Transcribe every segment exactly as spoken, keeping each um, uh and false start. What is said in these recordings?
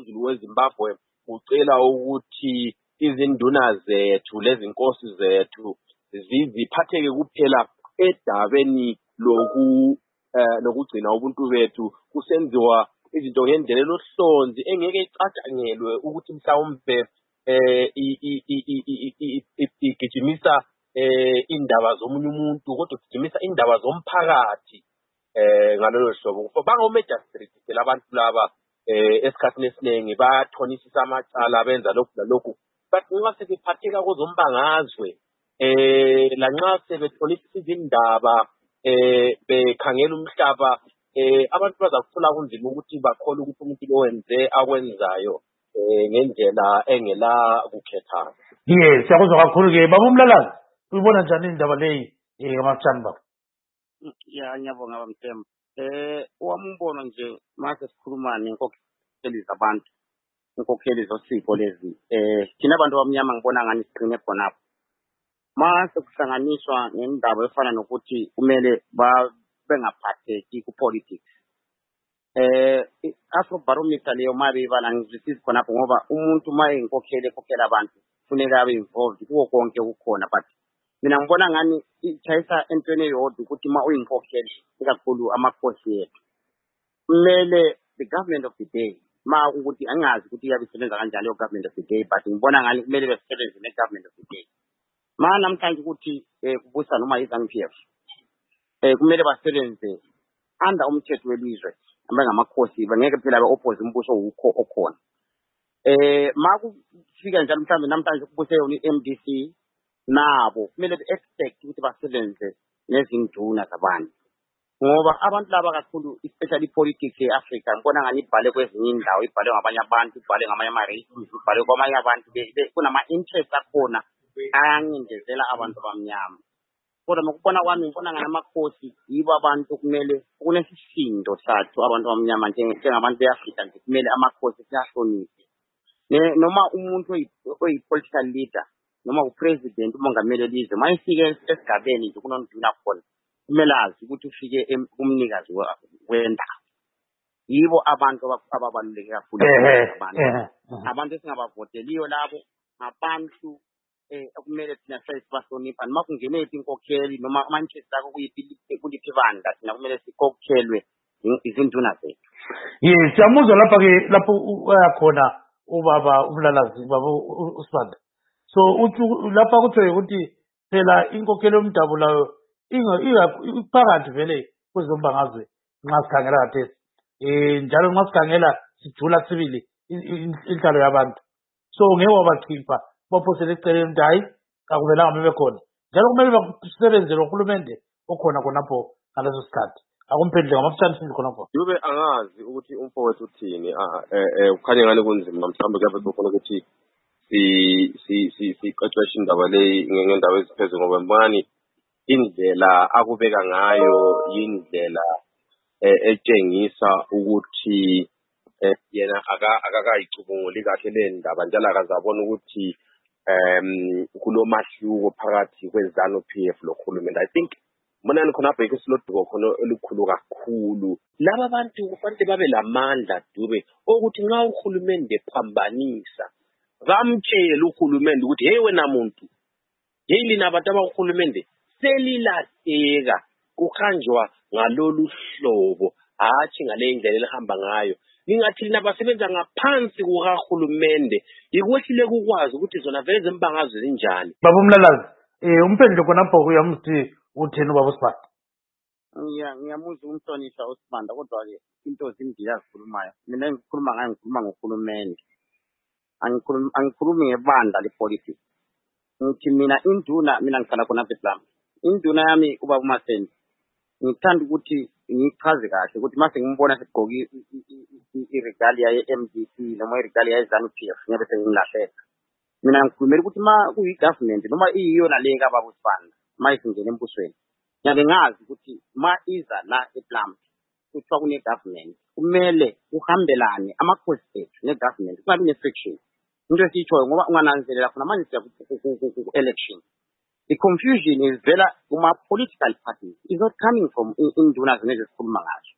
umzulu weZimbabwe ucela ukuthi izinduna zethu lezinkosi zethu ziphatheke kuphela edabeni loku lokugcina ubuntu bethu kusenziwa izinto ngendlela lohlonzi engeke icatshangelwe ukuthi mhlawumbe eh igijimisa eh indaba zomunye umuntu kodwa igijimisa indaba zomphakathi eh ngalolu hlobo banga uMagistrate labantu laba eh esikhathini esiningi bayathonisisa amacala benza lokhu lokhu bathi nxa sebephatheka kozombangazwe eh lanxa sebethonisisa izindaba eh bekhangela umhlaba eh abantu bazakuthola kunzima ukuthi bakholwe ukuthi umuntu lowenze akwenzayo eh ngendlela engela kukhethana. Yes, siyakuzwa kakhulu ke baba uMlalazi uyibona njani indaba leyi eh ngamachani baba? Ya ngiyabonga bamthemba. Eh wambono nje mase sikhuluma nenkokheli zabantu. Inkokheli zosiko lezi eh thina abantu abamnyama ngibona ngani siqine khonapho. Mase kuhlanganiswa nendaba efana nokuthi kumele ba bengaphatheki ku politics. Eh Afro barometer leyo mabe bala ngizwisisi khonapho ngoba umuntu maye inkokheli ekhokhela abantu kufuneka abe involved kuwo konke ukukhona but mina ngibona ngani ichayisa entweni eyodwa ukuthi ma uyinkokheli ikakhulu amakhosi ethu kumele the government of the day ma ukuthi angazi ukuthi iyabisebenza kanjani le government of the day but ngibona ngani kumele besebenze ne government of the day ma namhlanje ukuthi kubusa noma izangu P F eh kumele basebenze under umthetho welizwe abangamakhosi bangeke phela ba oppose umbuso ukho okhona eh ma kufika njalo mhlambe namhlanje kubuse yona i-M D C nabo kumele expect ukuthi basebenze nezinduna zabantu ngoba abantu laba kakhulu especially politics eAfrica ngibona ngani ibhale kwezinye indawo ibhale ngabanye abantu ibhale ngamanye ama race ibhale kwamanye abantu kunama interest akhona ayangindezela abantu abamnyama kodwa ngokubona kwami ngibona ngani amakhosi yibo abantu kumele kunesisindo sathu abantu abamnyama njengabantu beAfrica nje kumele amakhosi siyahlonipha noma umuntu oyi political leader noma upresident umongameli elizwe mayifike esigabeni nje kunonduna khona kumele azi ukuthi ufike kumnikazi wendawo yibo abantu ababaluleke kakhulu abantu abantu esingabavoteliyo labo abantu eh kumele thina sesibahlonipha noma kungene iphi inkokheli noma Manchester kuyiphi kuliphi banda thina kumele sikhokhelwe izinduna zethu. Yes, siyamuzwa lapha ke lapho uyakhona ubaba uMlalazi baba uSibanda. So uthi lapha kuthiwe ukuthi phela inkokhelo yomdabu layo inga iphakathi vele kwezombangazwe nxa sikhangela kathesi eh njalo nxa sikhangela sijula sibili inhlalo yabantu so ngeke wabakhipha baphosele eceleni ukuthi hayi akuvelanga bebekhona njalo kumele basebenzelohulumende okhona khonapho ngaleso sikhathi akumphendle ngamafuthanisini khonapho yube angazi ukuthi umfowethu uthini eh ukhanye ngale kunzima mhlawumbe kuyabe kukhona ukuthi si si si siqeqesha indaba leyi ngendaba eziphezulu ngoba mbani indlela akubeka ngayo indlela etshengisa ukuthi yena akakayicubunguli kahle le ndaba njalo akazabona ukuthi um kulomahluko phakathi kweZanu P F lokhulumende. I think mina ngikhona bheke siloduko khona elikhulu kakhulu laba bantu kufanele babe lamandla dube ukuthi nxa uhulumende phambanisa bamtshela uhulumende ukuthi hey wena muntu yini nabantu abahulumende selilahleka kuhanjwa ngalolu hlobo hathi ngale indlela elihamba ngayo ningathi lina basebenza ngaphansi kuhulumende ikwehlile kukwazi ukuthi zona veze imbangazwe zinjani. Baba uMlalazi eh umphendle khonapho kuyamthi utheni ubaba uSibanda? Ngiya ngiyamuzwa umhlonishwa uSibanda kodwa ke into zindila ezikhulumayo mina ngikhuluma ngayo ngikhuluma ngohulumende angikhulumi angikhulumi ngebanda lepolitics ngithi mina induna mina ngihlala khona eBethlehem induna yami ubaba uMasenzi ngithanda ukuthi ngichaze kahle ukuthi mase ngimbona segqoki iregalia ye-M D C noma iregalia yeZanu P F ngiyabe sengilahleka mina ngikhulumela ukuthi ma kuyi-government noma iyona le kababa uSibanda ma isingena embusweni ngiyabe ngazi ukuthi ma iza la eBethlehem kuthiwa kune-government kumele uhambelane amakhosi ethu ne-government kungabi ne-friction into esiyitshoyo ngoba ungananzelela khona manje siya ku-election. The confusion is vela kuma political parties is not coming from induna zenezi esikhuluma ngazo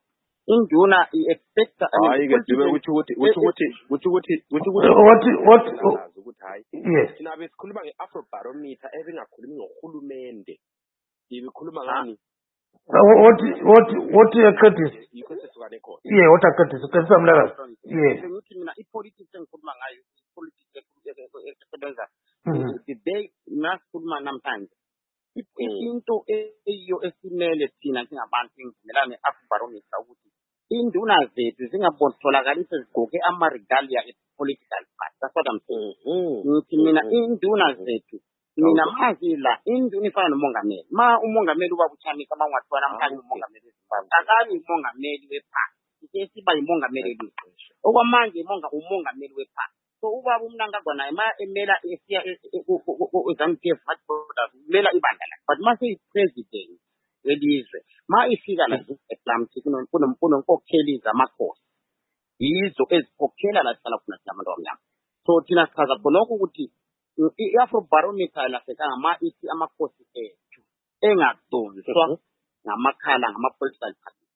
induna i-expecta hayi ke sibe ukuthi ukuthi ukuthi ukuthi ukuthi ukuthi ukuthi what what ukuthi hayi yes thina besikhuluma nge-Afrobarometer ebingakhulumi ngohulumende ibikhuluma ngani what what what Curtis yikho sesukane khona yeah what Curtis Curtis Mlakazi yes ngithi mina i-politics engikhuluma ngayo i-politics esebenza Mhm. today masikhuluma namhlanje into eyiyo esimele thina singabantu engivumelana ne-Afrobarometer ukuthi induna zethu zingabotholakali sezigqoke ama-regalia e-political party. That's what I'm saying. Ngithi mina induna zethu mina mazila induna ifana nomongameli ma umongameli uba buchamisa amangwathwana namhlanje umongameli wezimbabwe akabi umongameli weparty sesiba yimongameli eliqesha okwamanje imonga umongameli weparty so ubaba umnankazwa naye ma emela esiya eZANU-P F umela ibandla lakhe but ma seyi-president welizwe ma ifika la ePlamti kunonkokheli zamakhosi yizo ezikhokhela la hlala khona abantu abamnyama so thina sichaza khonokho ukuthi i-Afrobarometer lasekanga ma ithi amakhosi ethu engadonswa ngamakhala ngama-political party